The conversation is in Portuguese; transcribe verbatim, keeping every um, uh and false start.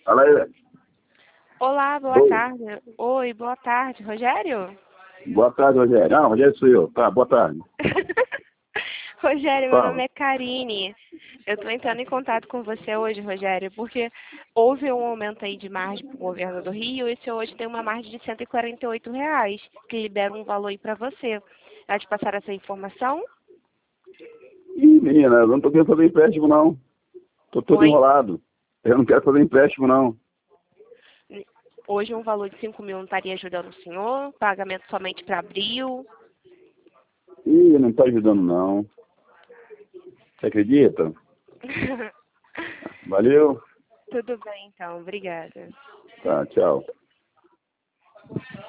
Fala aí. Olá, boa Oi. tarde. Oi, boa tarde, Rogério? Boa tarde, Rogério. Ah, Rogério sou eu. Tá, boa tarde. Rogério, meu Fala. nome é Karine. Eu estou entrando em contato com você hoje, Rogério, porque houve um aumento aí de margem para o governo do Rio e o senhor hoje tem uma margem de cento e quarenta e oito reais, que libera um valor aí para você. Já te passaram essa informação? Ih, menina, eu não tô querendo fazer empréstimo, não. Tô todo Oi? enrolado. Eu não quero fazer empréstimo, não. Hoje um valor de cinco mil não estaria ajudando o senhor? Pagamento somente para abril? Ih, não tá ajudando, não. Você acredita? Valeu. Tudo bem, então. Obrigada. Tá, tchau.